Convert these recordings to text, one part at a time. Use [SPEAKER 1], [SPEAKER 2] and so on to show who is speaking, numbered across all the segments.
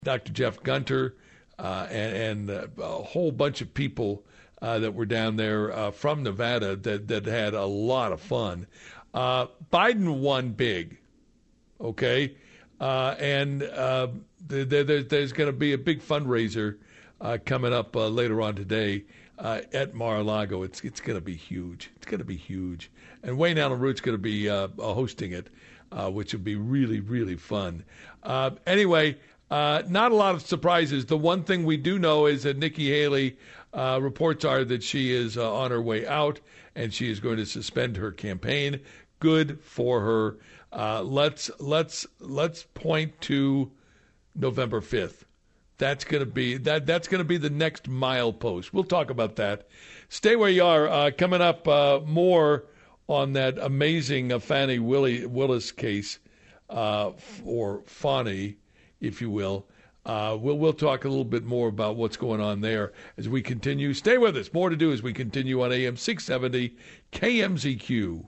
[SPEAKER 1] Dr. Jeff Gunter, and a whole bunch of people that were down there from Nevada that had a lot of fun. Biden won big, okay? And there's going to be a big fundraiser coming up later on today at Mar-a-Lago. It's going to be huge. It's going to be huge. And Wayne Allen Root's going to be hosting it, which will be really, really fun. Anyway, not a lot of surprises. The one thing we do know is that Nikki Haley, reports are that she is on her way out and she is going to suspend her campaign. Good for her. Let's point to November 5th. That's going to be that's going to be the next milepost. We'll talk about that. Stay where you are. Coming up, more on that amazing Fani Willis case, or Fani, if you will. We'll talk a little bit more about what's going on there as we continue. Stay with us. More to do as we continue on AM 670 KMZQ.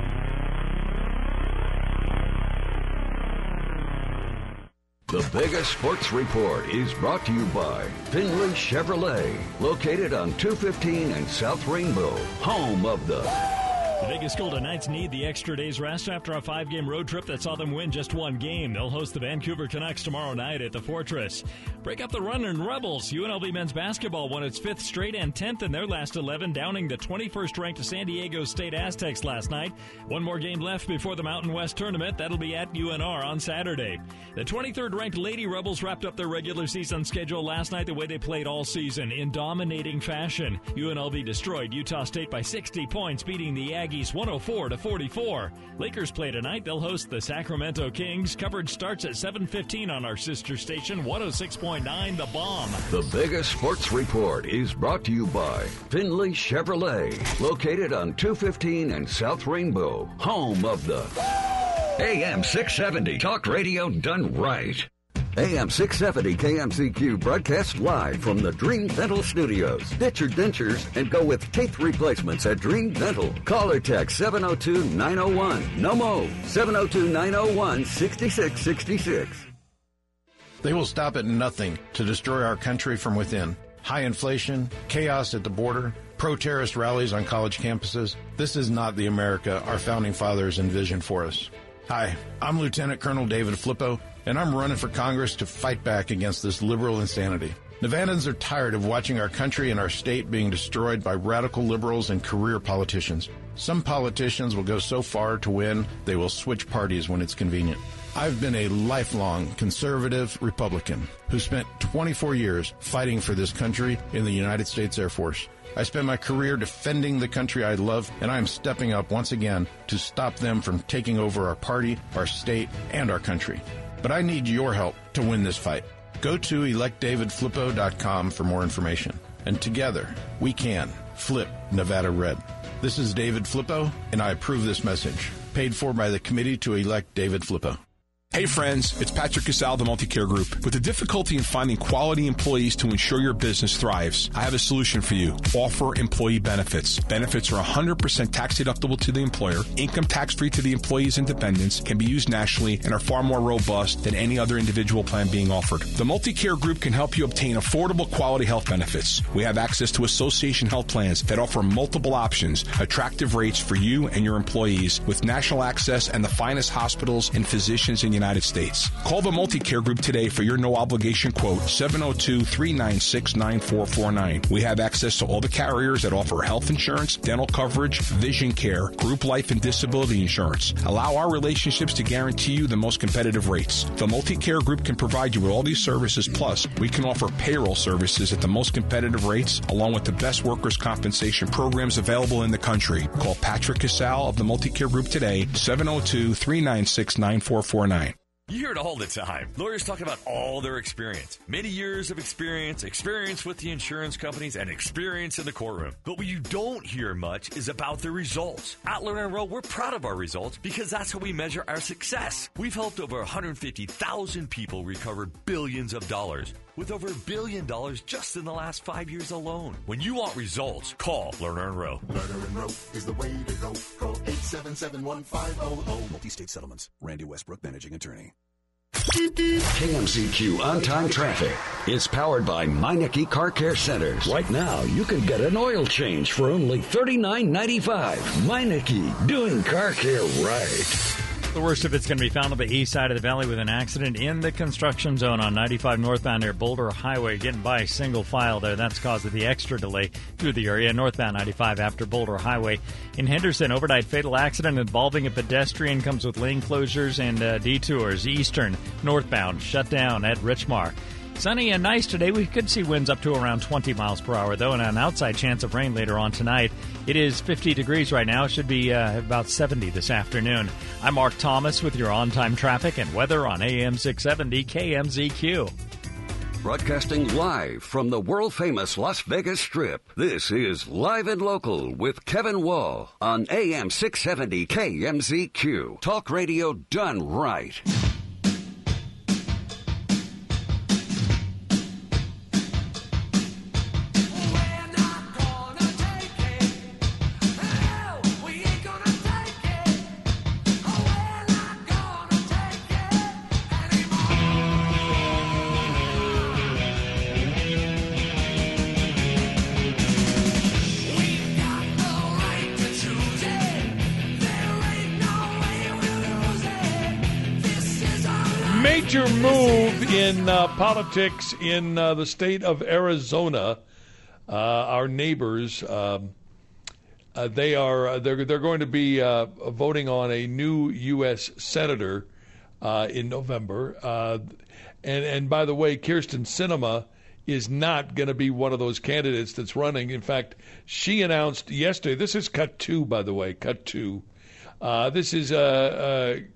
[SPEAKER 2] The biggest sports report is brought to you by Finley Chevrolet, located on 215 and South Rainbow, home of the...
[SPEAKER 3] The Vegas Golden Knights need the extra day's rest after a 5-game road trip that saw them win just one game. They'll host the Vancouver Canucks tomorrow night at the Fortress. Break up the Running Rebels. UNLV men's basketball won its 5th straight and 10th in their last 11, downing the 21st-ranked San Diego State Aztecs last night. One more game left before the Mountain West tournament. That'll be at UNR on Saturday. The 23rd-ranked Lady Rebels wrapped up their regular season schedule last night the way they played all season, in dominating fashion. UNLV destroyed Utah State by 60 points, beating the Aggies 104-44. Lakers play tonight. They'll host the Sacramento Kings. Coverage starts at 7:15 on our sister station, 106.9 The Bomb.
[SPEAKER 2] The biggest sports report is brought to you by Finley Chevrolet, located on 215 and South Rainbow, home of the AM 670 Talk Radio done right. AM 670 KMCQ broadcasts live from the Dream Dental Studios. Ditch your dentures and go with teeth replacements at Dream Dental. Call or text 702-901. No more. 702-901-6666.
[SPEAKER 4] They will stop at nothing to destroy our country from within. High inflation, chaos at the border, pro-terrorist rallies on college campuses. This is not the America our founding fathers envisioned for us. Hi, I'm Lieutenant Colonel David Flippo, and I'm running for Congress to fight back against this liberal insanity. Nevadans are tired of watching our country and our state being destroyed by radical liberals and career politicians. Some politicians will go so far to win, they will switch parties when it's convenient. I've been a lifelong conservative Republican who spent 24 years fighting for this country in the United States Air Force. I spent my career defending the country I love, and I am stepping up once again to stop them from taking over our party, our state, and our country. But I need your help to win this fight. Go to electdavidflippo.com for more information. And together, we can flip Nevada red. This is David Flippo, and I approve this message. Paid for by the Committee to Elect David Flippo.
[SPEAKER 5] Hey friends, it's Patrick Casal, the Multicare Group. With the difficulty in finding quality employees to ensure your business thrives, I have a solution for you. Offer employee benefits. Benefits are 100% tax deductible to the employer, income tax-free to the employee's and dependents, can be used nationally, and are far more robust than any other individual plan being offered. The Multicare Group can help you obtain affordable quality health benefits. We have access to association health plans that offer multiple options, attractive rates for you and your employees, with national access and the finest hospitals and physicians in the United States. Call the Multicare Group today for your no-obligation quote, 702-396-9449. We have access to all the carriers that offer health insurance, dental coverage, vision care, group life and disability insurance. Allow our relationships to guarantee you the most competitive rates. The Multicare Group can provide you with all these services, plus we can offer payroll services at the most competitive rates, along with the best workers' compensation programs available in the country. Call Patrick Casal of the Multicare Group today, 702-396-9449.
[SPEAKER 6] You hear it all the time. Lawyers talk about all their experience. Many years of experience with the insurance companies, and experience in the courtroom. But what you don't hear much is about the results. At Lerner & Rowe, we're proud of our results because that's how we measure our success. We've helped over 150,000 people recover billions of dollars, with over $1 billion just in the last 5 years alone. When you want results, call Lerner & Rowe.
[SPEAKER 7] Lerner & Rowe is the way to go. Call 877-1500. Multi-state settlements. Randy Westbrook, managing attorney.
[SPEAKER 2] KMZQ on-time traffic is powered by Meineke Car Care Centers. Right now, you can get an oil change for only $39.95. Meineke, doing car care right.
[SPEAKER 3] The worst of it's going to be found on the east side of the valley with an accident in the construction zone on 95 northbound near Boulder Highway. Getting by single file there. That's caused the extra delay through the area. Northbound 95 after Boulder Highway. In Henderson, overnight fatal accident involving a pedestrian comes with lane closures and detours. Eastern, northbound, shut down at Richmar. Sunny and nice today. We could see winds up to around 20 miles per hour, though, and an outside chance of rain later on tonight. It is 50 degrees right now. It should be about 70 this afternoon. I'm Mark Thomas with your on-time traffic and weather on AM 670 KMZQ.
[SPEAKER 2] Broadcasting live from the world-famous Las Vegas Strip, this is Live and Local with Kevin Wall on AM 670 KMZQ. Talk radio done right.
[SPEAKER 1] Major move in politics in the state of Arizona. Our neighbors, they're going to be voting on a new U.S. senator in November. And by the way, Kyrsten Sinema is not going to be one of those candidates that's running. In fact, she announced yesterday. This is cut two, by the way. Cut two. This is Kyrsten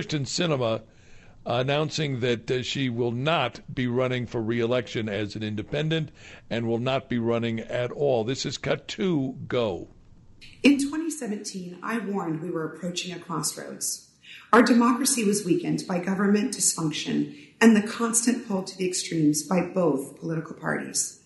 [SPEAKER 1] Sinema announcing that she will not be running for re-election as an independent and will not be running at all. This is cut two, go.
[SPEAKER 8] In 2017, I warned we were approaching a crossroads. Our democracy was weakened by government dysfunction and the constant pull to the extremes by both political parties.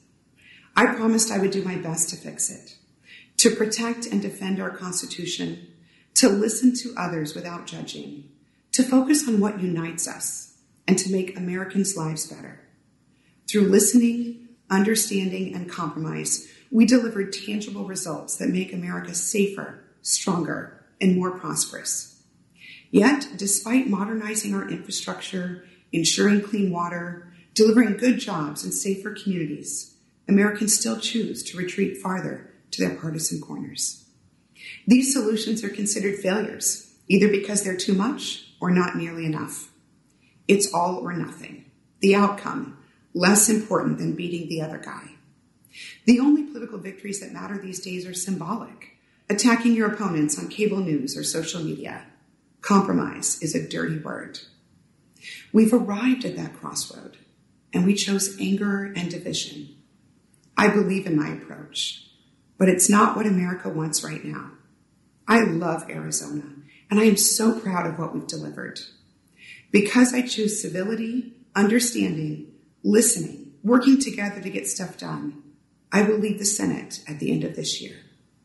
[SPEAKER 8] I promised I would do my best to fix it, to protect and defend our Constitution, to listen to others without judging, to focus on what unites us, and to make Americans' lives better. Through listening, understanding, and compromise, we delivered tangible results that make America safer, stronger, and more prosperous. Yet, despite modernizing our infrastructure, ensuring clean water, delivering good jobs and safer communities, Americans still choose to retreat farther to their partisan corners. These solutions are considered failures, either because they're too much or not nearly enough. It's all or nothing. The outcome, less important than beating the other guy. The only political victories that matter these days are symbolic. Attacking your opponents on cable news or social media. Compromise is a dirty word. We've arrived at that crossroad, and we chose anger and division. I believe in my approach, but it's not what America wants right now. I love Arizona, and I am so proud of what we've delivered. Because I choose civility, understanding, listening, working together to get stuff done, I will lead the Senate at the end of this year.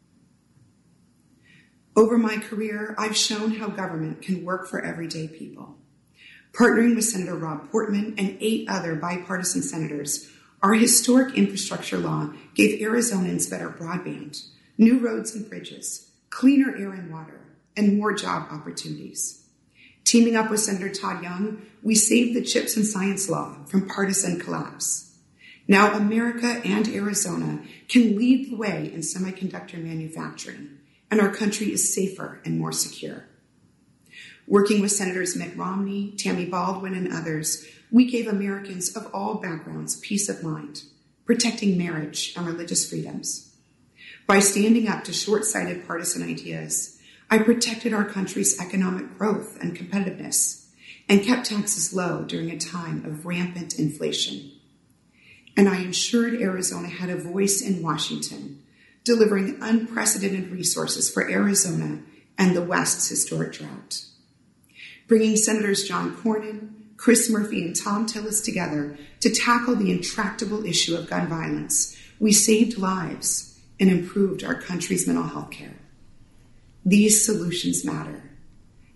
[SPEAKER 8] Over my career, I've shown how government can work for everyday people. Partnering with Senator Rob Portman and 8 other bipartisan senators, our historic infrastructure law gave Arizonans better broadband, new roads and bridges, cleaner air and water, and more job opportunities. Teaming up with Senator Todd Young, we saved the CHIPS and Science Law from partisan collapse. Now America and Arizona can lead the way in semiconductor manufacturing, and our country is safer and more secure. Working with Senators Mitt Romney, Tammy Baldwin, and others, we gave Americans of all backgrounds peace of mind, protecting marriage and religious freedoms. By standing up to short-sighted partisan ideas, I protected our country's economic growth and competitiveness and kept taxes low during a time of rampant inflation. And I ensured Arizona had a voice in Washington, delivering unprecedented resources for Arizona and the West's historic drought. Bringing Senators John Cornyn, Chris Murphy, and Tom Tillis together to tackle the intractable issue of gun violence, we saved lives and improved our country's mental health care. These solutions matter.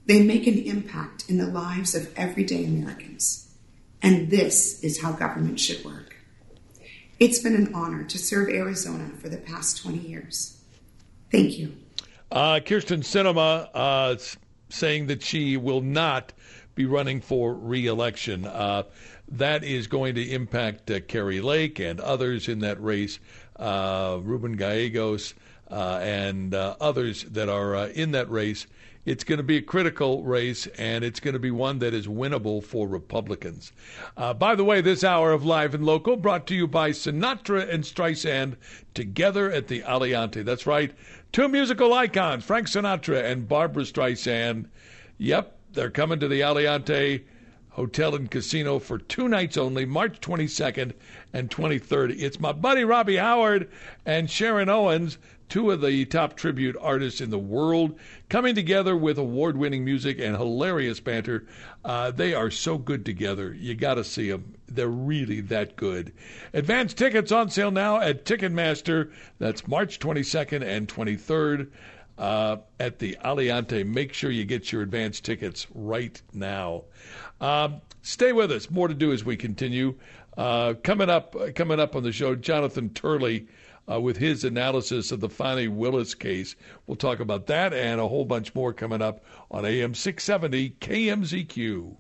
[SPEAKER 8] They make an impact in the lives of everyday Americans. And this is how government should work. It's been an honor to serve Arizona for the past 20 years. Thank you.
[SPEAKER 1] Kyrsten Sinema saying that she will not be running for re-election. That is going to impact Kari Lake and others in that race, Ruben Gallegos and others that are in that race. It's going to be a critical race, and it's going to be one that is winnable for Republicans. By the way, this hour of Live and Local brought to you by Sinatra and Streisand together at the Aliante. That's right, two musical icons, Frank Sinatra and Barbra Streisand. Yep, they're coming to the Aliante Hotel and Casino for 2 nights only, March 22nd and 23rd. It's my buddy Robbie Howard and Sharon Owens, two of the top tribute artists in the world, coming together with award-winning music and hilarious banter. They are so good together. You got to see them. They're really that good. Advance tickets on sale now at Ticketmaster. That's March 22nd and 23rd at the Aliante. Make sure you get your advance tickets right now. Stay with us. More to do as we continue. Coming up on the show, Jonathan Turley with his analysis of the Fani Willis case. We'll talk about that and a whole bunch more coming up on AM 670 KMZQ.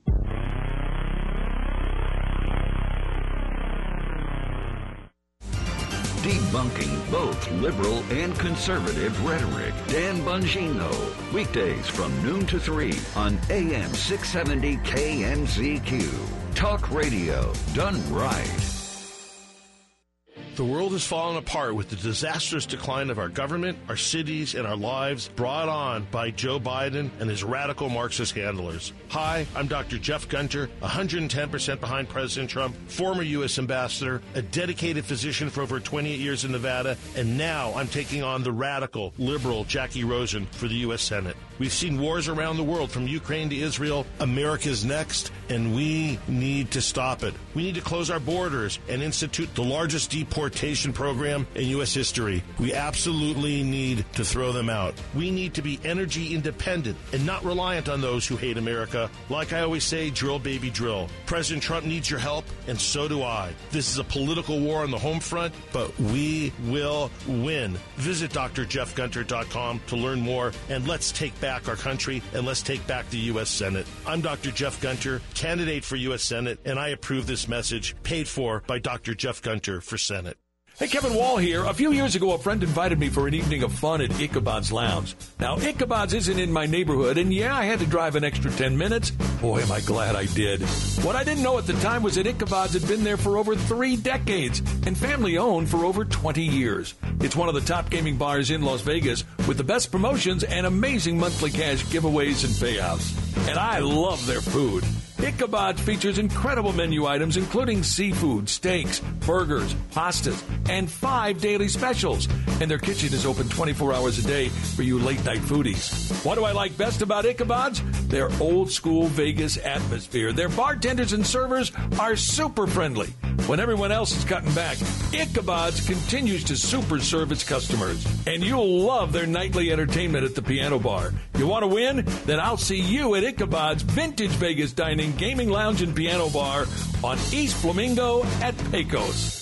[SPEAKER 2] Debunking both liberal and conservative rhetoric. Dan Bongino. Weekdays from noon to 3 on AM 670 KMZQ. Talk radio done right.
[SPEAKER 9] The world has fallen apart with the disastrous decline of our government, our cities, and our lives brought on by Joe Biden and his radical Marxist handlers. Hi, I'm Dr. Jeff Gunter, 110% behind President Trump, former U.S. ambassador, a dedicated physician for over 28 years in Nevada, and now I'm taking on the radical, liberal Jackie Rosen for the U.S. Senate. We've seen wars around the world, from Ukraine to Israel. America's next, and we need to stop it. We need to close our borders and institute the largest deportation program in U.S. history. We absolutely need to throw them out. We need to be energy independent and not reliant on those who hate America. Like I always say, drill, baby, drill. President Trump needs your help, and so do I. This is a political war on the home front, but we will win. Visit drjeffgunter.com to learn more, and let's take back our country, and let's take back the U.S. Senate. I'm Dr. Jeff Gunter, candidate for U.S. Senate, and I approve this message, paid for by Dr. Jeff Gunter for Senate.
[SPEAKER 1] Hey, Kevin Wall here. A few years ago, a friend invited me for an evening of fun at Ichabod's Lounge. Now, Ichabod's isn't in my neighborhood, and yeah, I had to drive an extra 10 minutes. Boy, am I glad I did. What I didn't know at the time was that Ichabod's had been there for over 3 decades and family-owned for over 20 years. It's one of the top gaming bars in Las Vegas with the best promotions and amazing monthly cash giveaways and payouts. And I love their food. Ichabod features incredible menu items, including seafood, steaks, burgers, pastas, and 5 daily specials. And their kitchen is open 24 hours a day for you late-night foodies. What do I like best about Ichabod's? Their old-school Vegas atmosphere. Their bartenders and servers are super friendly. When everyone else is cutting back, Ichabod's continues to super serve its customers. And you'll love their nightly entertainment at the piano bar. You want to win? Then I'll see you at Ichabod's Vintage Vegas Dining, Gaming Lounge, and Piano Bar on East Flamingo at Pecos.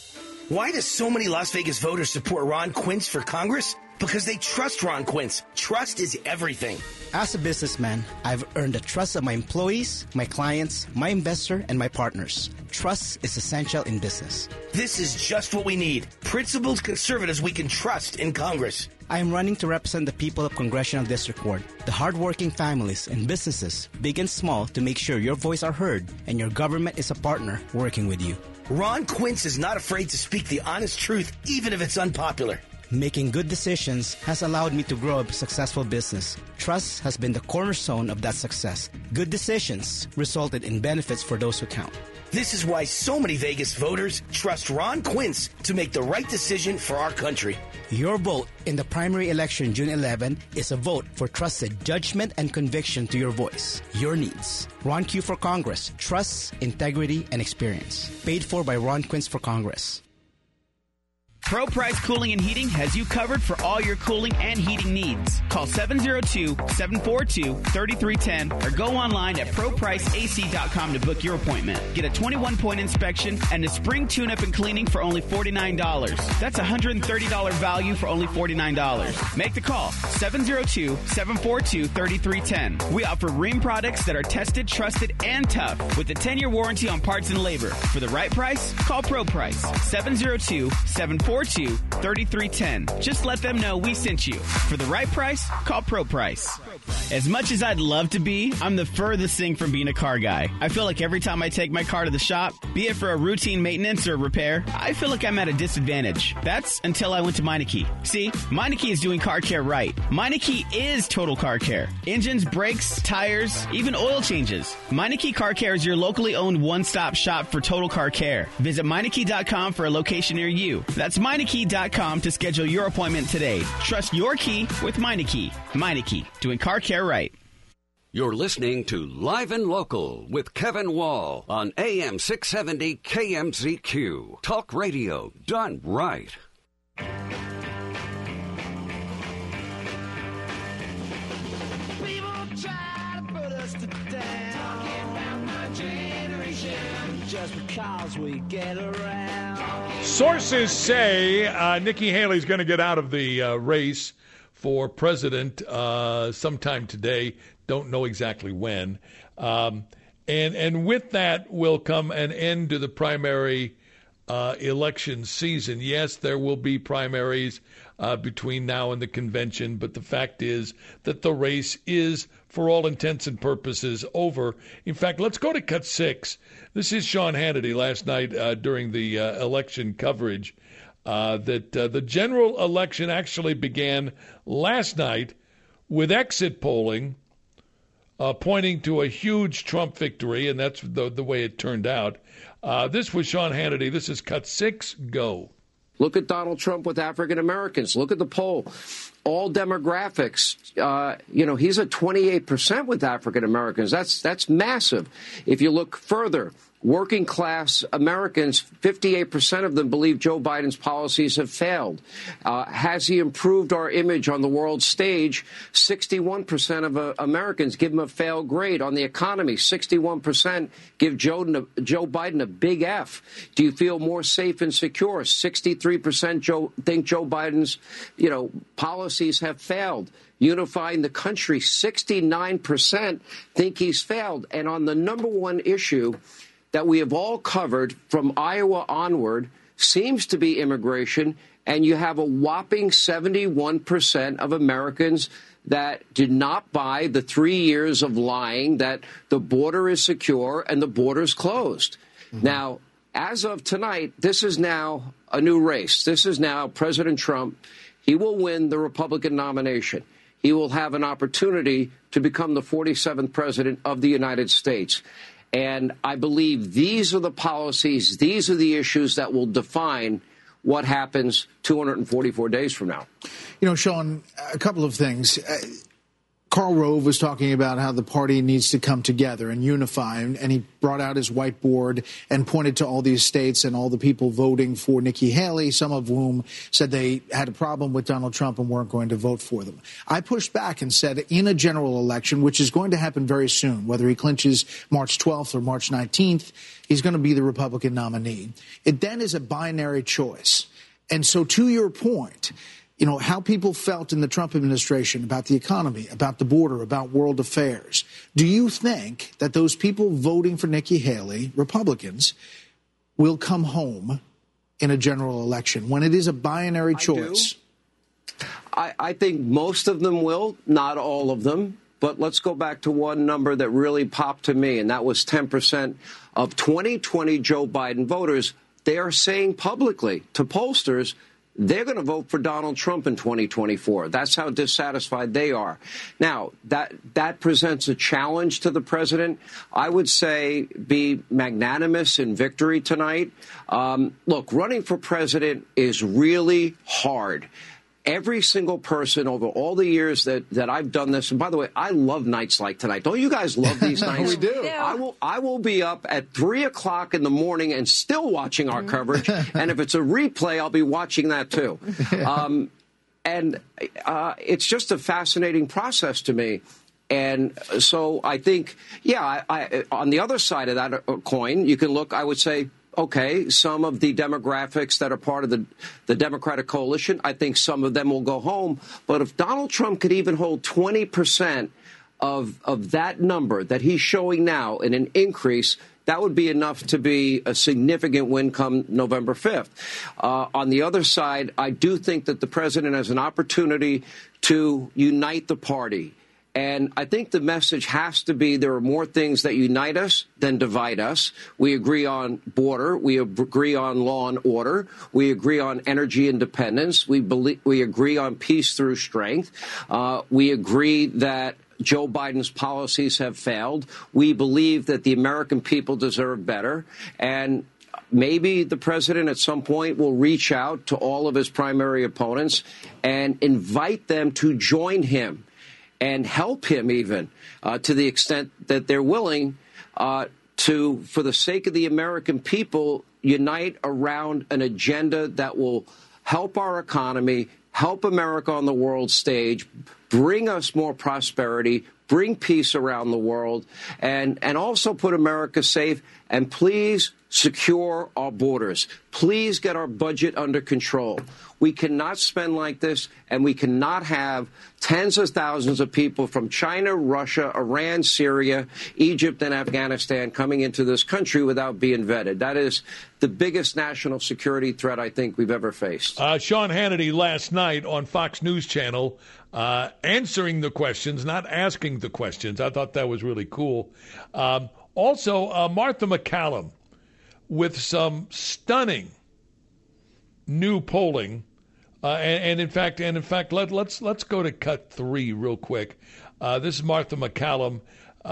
[SPEAKER 10] Why do so many Las Vegas voters support Ron Quince for Congress? Because they trust Ron Quince. Trust is everything.
[SPEAKER 11] As a businessman, I've earned the trust of my employees, my clients, my investor, and my partners. Trust is essential in business.
[SPEAKER 10] This is just what we need. Principled conservatives we can trust in Congress.
[SPEAKER 11] I am running to represent the people of Congressional District Ward, the hardworking families and businesses, big and small, to make sure your voice are heard and your government is a partner working with you.
[SPEAKER 10] Ron Quince is not afraid to speak the honest truth, even if it's unpopular.
[SPEAKER 11] Making good decisions has allowed me to grow a successful business. Trust has been the cornerstone of that success. Good decisions resulted in benefits for those who count.
[SPEAKER 10] This is why so many Vegas voters trust Ron Quince to make the right decision for our country.
[SPEAKER 11] Your vote in the primary election June 11 is a vote for trusted judgment and conviction to your voice, your needs. Ron Q for Congress. Trust, integrity, and experience. Paid for by Ron Quince for Congress.
[SPEAKER 12] Pro Price Cooling and Heating has you covered for all your cooling and heating needs. Call 702-742-3310 or go online at ProPriceAC.com to book your appointment. Get a 21-point inspection and a spring tune-up and cleaning for only $49. That's a $130 value for only $49. Make the call, 702-742-3310. We offer Rheem products that are tested, trusted, and tough with a 10-year warranty on parts and labor. For the right price, call Pro Price, 702-742-3310. Just let them know we sent you. For the right price, call Pro Price. As much as I'd love to be, I'm the furthest thing from being a car guy. I feel like every time I take my car to the shop, be it for a routine maintenance or repair, I feel like I'm at a disadvantage. That's until I went to Meineke. See, Meineke is doing car care right. Meineke is total car care. Engines, brakes, tires, even oil changes. Meineke Car Care is your locally owned one-stop shop for total car care. Visit Meineke.com for a location near you. That's Meineke.com to schedule your appointment today. Trust your key with Meineke. Meineke, doing car care right.
[SPEAKER 2] You're listening to Live and Local with Kevin Wall on AM 670 KMZQ. Talk radio done right.
[SPEAKER 13] People try to put us to down. Talking about my generation. Just because we get around.
[SPEAKER 1] Sources say Nikki Haley's going to get out of the race for president sometime today. Don't know exactly when. And with that will come an end to the primary election season. Yes, there will be primaries between now and the convention, but the fact is that the race is, for all intents and purposes, over. In fact, let's go to cut 6. This is Sean Hannity last night during the election coverage. That the general election actually began last night with exit polling pointing to a huge Trump victory, and that's the way it turned out. This was Sean Hannity. This is cut 6. Go.
[SPEAKER 14] Look at Donald Trump with African Americans. Look at the poll. All demographics, he's at 28% with African Americans. That's massive. If you look further, working class Americans, 58% of them believe Joe Biden's policies have failed. Has he improved our image on the world stage? 61% of Americans give him a fail grade. On the economy, 61% give Joe Biden a big F. Do you feel more safe and secure? 63% think Joe Biden's, policies have failed. Unifying the country, 69% think he's failed. And on the number one issue that we have all covered from Iowa onward seems to be immigration, and you have a whopping 71% of Americans that did not buy the 3 years of lying that the border is secure and the border's closed. Mm-hmm. Now, as of tonight, this is now a new race. This is now President Trump. He will win the Republican nomination. He will have an opportunity to become the 47th president of the United States. And I believe these are the policies, these are the issues that will define what happens 244 days from now.
[SPEAKER 15] Sean, a couple of things. Karl Rove was talking about how the party needs to come together and unify, and he brought out his whiteboard and pointed to all these states and all the people voting for Nikki Haley, some of whom said they had a problem with Donald Trump and weren't going to vote for them. I pushed back and said in a general election, which is going to happen very soon, whether he clinches March 12th or March 19th, he's going to be the Republican nominee. It then is a binary choice. And so to your point, how people felt in the Trump administration about the economy, about the border, about world affairs. Do you think that those people voting for Nikki Haley, Republicans, will come home in a general election when it is a binary choice?
[SPEAKER 14] I think most of them will, not all of them. But let's go back to one number that really popped to me, and that was 10% of 2020 Joe Biden voters. They are saying publicly to pollsters they're going to vote for Donald Trump in 2024. That's how dissatisfied they are. Now, that presents a challenge to the president. I would say be magnanimous in victory tonight. Look, running for president is really hard. every single person over all the years that I've done this, and by the way, I love nights like tonight. Don't you guys love these nights?
[SPEAKER 15] We do.
[SPEAKER 14] I will be up at 3 o'clock in the morning and still watching our coverage. And if it's a replay, I'll be watching that too. It's just a fascinating process to me. And so I think, I on the other side of that coin, you can look, I would say, okay, some of the demographics that are part of the Democratic coalition, I think some of them will go home. But if Donald Trump could even hold 20% of that number that he's showing now in an increase, that would be enough to be a significant win come November 5th. On the other side, I do think that the president has an opportunity to unite the party. And I think the message has to be there are more things that unite us than divide us. We agree on border. We agree on law and order. We agree on energy independence. We agree on peace through strength. We agree that Joe Biden's policies have failed. We believe that the American people deserve better. And maybe the president at some point will reach out to all of his primary opponents and invite them to join him and help him even to the extent that they're willing to, for the sake of the American people, unite around an agenda that will help our economy, help America on the world stage, bring us more prosperity, bring peace around the world, and also put America safe. And please secure our borders. Please get our budget under control. We cannot spend like this, and we cannot have tens of thousands of people from China, Russia, Iran, Syria, Egypt, and Afghanistan coming into this country without being vetted. That is the biggest national security threat I think we've ever faced.
[SPEAKER 1] Sean Hannity last night on Fox News Channel answering the questions, not asking the questions. I thought that was really cool. Also, Martha MacCallum with some stunning new polling. And in fact, let's go to cut 3 real quick. This is Martha MacCallum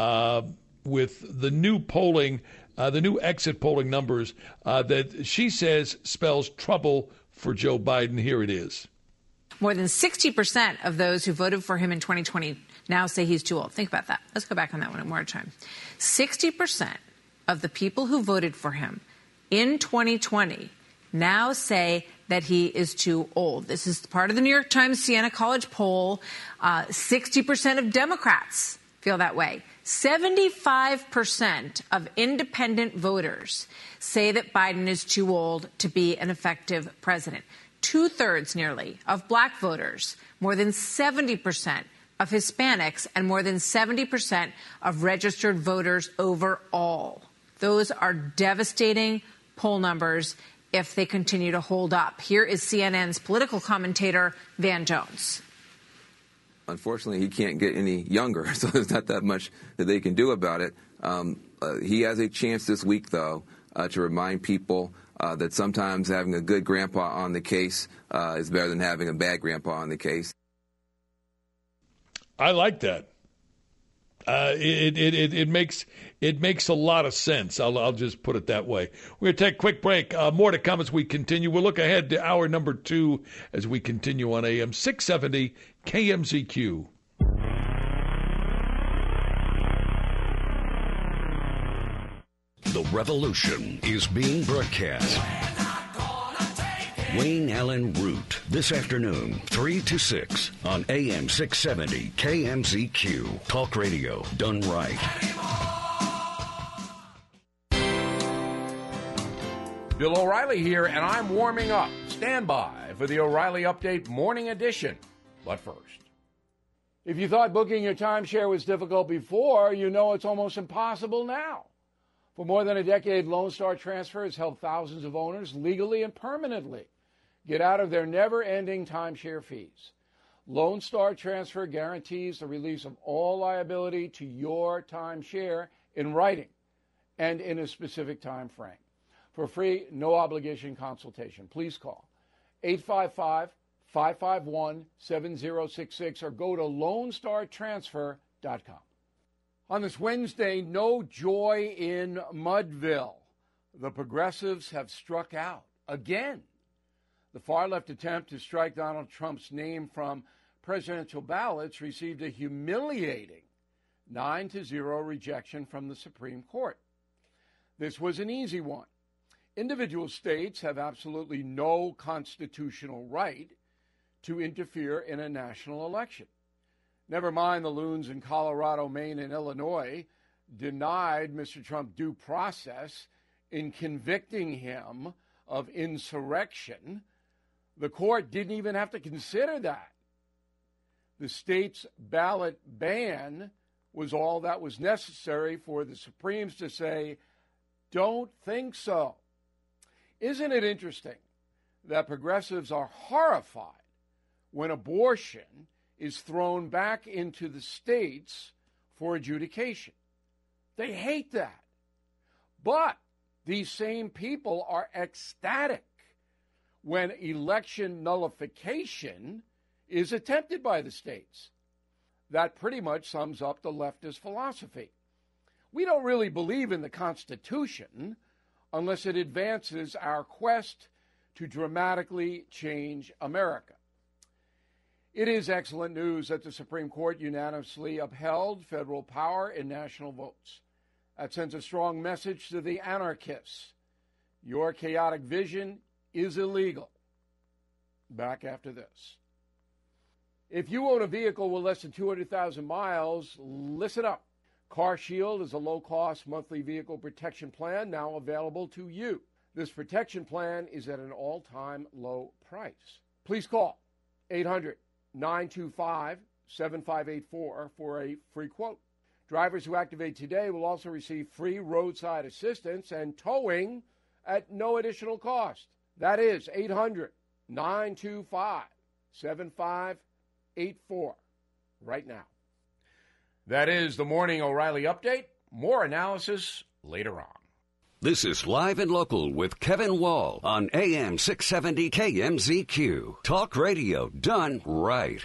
[SPEAKER 1] with the new polling, the new exit polling numbers that she says spells trouble for Joe Biden. Here it is.
[SPEAKER 16] More than 60% of those who voted for him in 2020 now say he's too old. Think about that. Let's go back on that one one more time. 60% of the people who voted for him in 2020 now say that he is too old. This is part of the New York Times Siena College poll. 60% of Democrats feel that way. 75% of independent voters say that Biden is too old to be an effective president. 2/3 nearly of black voters, more than 70% of Hispanics, and more than 70% of registered voters overall. Those are devastating poll numbers if they continue to hold up. Here is CNN's political commentator, Van Jones.
[SPEAKER 17] Unfortunately, he can't get any younger, so there's not that much that they can do about it. He has a chance this week, though, to remind people that sometimes having a good grandpa on the case is better than having a bad grandpa on the case.
[SPEAKER 1] I like that. It makes a lot of sense. I'll just put it that way. We're going to take a quick break. More to come as we continue. We'll look ahead to hour number 2 as we continue on AM 670 KMZQ.
[SPEAKER 2] The revolution is being broadcast. Wayne Allen Root, this afternoon, 3 to 6 on AM 670 KMZQ. Talk radio done right.
[SPEAKER 18] Bill O'Reilly here, and I'm warming up. Stand by for the O'Reilly Update Morning Edition. But first, if you thought booking your timeshare was difficult before, you know it's almost impossible now. For more than a decade, Lone Star Transfer has helped thousands of owners legally and permanently get out of their never-ending timeshare fees. Lone Star Transfer guarantees the release of all liability to your timeshare in writing and in a specific time frame. For free, no-obligation consultation, please call 855-551-7066 or go to LoneStarTransfer.com. On this Wednesday, no joy in Mudville. The progressives have struck out again. The far-left attempt to strike Donald Trump's name from presidential ballots received a humiliating 9-0 rejection from the Supreme Court. This was an easy one. Individual states have absolutely no constitutional right to interfere in a national election. Never mind the loons in Colorado, Maine, and Illinois denied Mr. Trump due process in convicting him of insurrection. The court didn't even have to consider that. The state's ballot ban was all that was necessary for the Supremes to say, don't think so. Isn't it interesting that progressives are horrified when abortion is thrown back into the states for adjudication? They hate that. But these same people are ecstatic when election nullification is attempted by the states. That pretty much sums up the leftist philosophy. We don't really believe in the Constitution unless it advances our quest to dramatically change America. It is excellent news that the Supreme Court unanimously upheld federal power in national votes. That sends a strong message to the anarchists. Your chaotic vision is illegal. Back after this. If you own a vehicle with less than 200,000 miles, listen up. CarShield is a low-cost monthly vehicle protection plan now available to you. This protection plan is at an all-time low price. Please call 800-925-7584 for a free quote. Drivers who activate today will also receive free roadside assistance and towing at no additional cost. That is 800-925-7584 right now. That is the Morning O'Reilly Update. More analysis later on.
[SPEAKER 2] This is Live and Local with Kevin Wall on AM 670 KMZQ. Talk radio done right.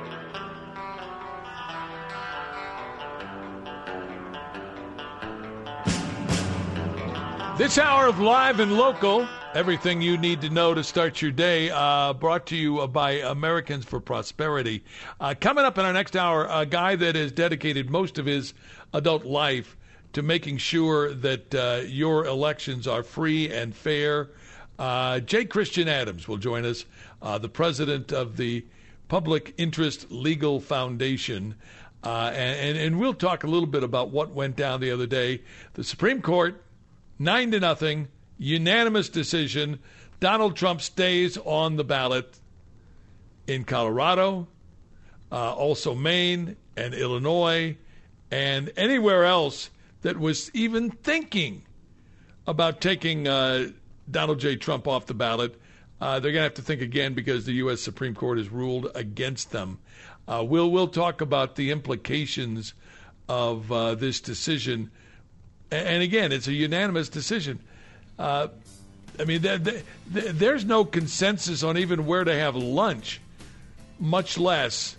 [SPEAKER 1] This hour of Live and Local, everything you need to know to start your day, brought to you by Americans for Prosperity. Coming up in our next hour, a guy that has dedicated most of his adult life to making sure that your elections are free and fair. J. Christian Adams will join us, the president of the Public Interest Legal Foundation. And we'll talk a little bit about what went down the other day. The Supreme Court, 9-0, unanimous decision. Donald Trump stays on the ballot in Colorado, also Maine and Illinois, and anywhere else that was even thinking about taking Donald J. Trump off the ballot. They're going to have to think again because the U.S. Supreme Court has ruled against them. We'll talk about the implications of this decision. And again, it's a unanimous decision. I mean, there's no consensus on even where to have lunch, much less,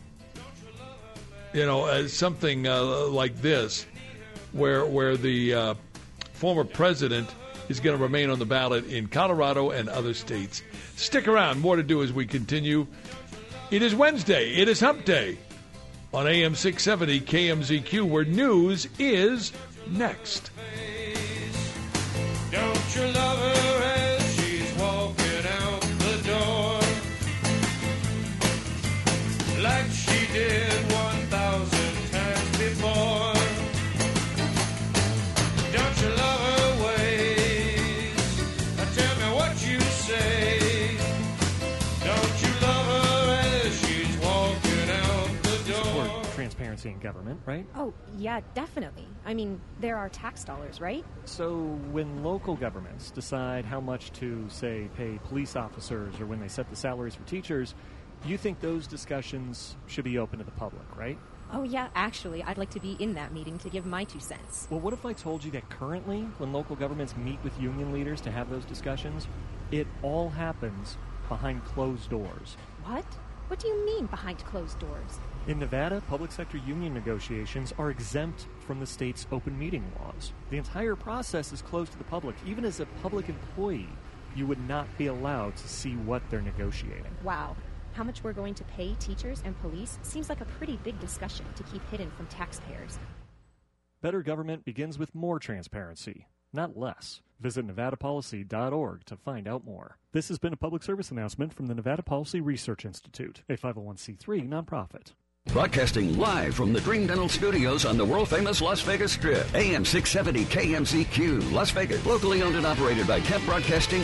[SPEAKER 1] something like this, where the former president is going to remain on the ballot in Colorado and other states. Stick around. More to do as we continue. It is Wednesday. It is Hump Day on AM 670 KMZQ, where news is next.
[SPEAKER 13] Don't you love her as she's walking out the door, like she did 1,000 times before? Don't you love her ways? Now tell me what you say. Don't you love her as she's walking out the door?
[SPEAKER 19] Support transparency in government, right?
[SPEAKER 20] Oh, yeah, definitely. I mean, there are tax dollars, right?
[SPEAKER 19] So when local governments decide how much to, say, pay police officers or when they set the salaries for teachers, you think those discussions should be open to the public, right?
[SPEAKER 20] Oh, yeah, actually, I'd like to be in that meeting to give my 2 cents.
[SPEAKER 19] Well, what if I told you that currently, when local governments meet with union leaders to have those discussions, it all happens behind closed doors?
[SPEAKER 20] What? What do you mean behind closed doors?
[SPEAKER 19] In Nevada, public sector union negotiations are exempt from the state's open meeting laws. The entire process is closed to the public. Even as a public employee, you would not be allowed to see what they're negotiating.
[SPEAKER 20] Wow. How much we're going to pay teachers and police seems like a pretty big discussion to keep hidden from taxpayers.
[SPEAKER 19] Better government begins with more transparency, not less. Visit nevadapolicy.org to find out more. This has been a public service announcement from the Nevada Policy Research Institute, a 501c3 nonprofit.
[SPEAKER 2] Broadcasting live from the Dream Dental Studios on the world-famous Las Vegas Strip. AM 670 KMZQ, Las Vegas. Locally owned and operated by Kemp Broadcasting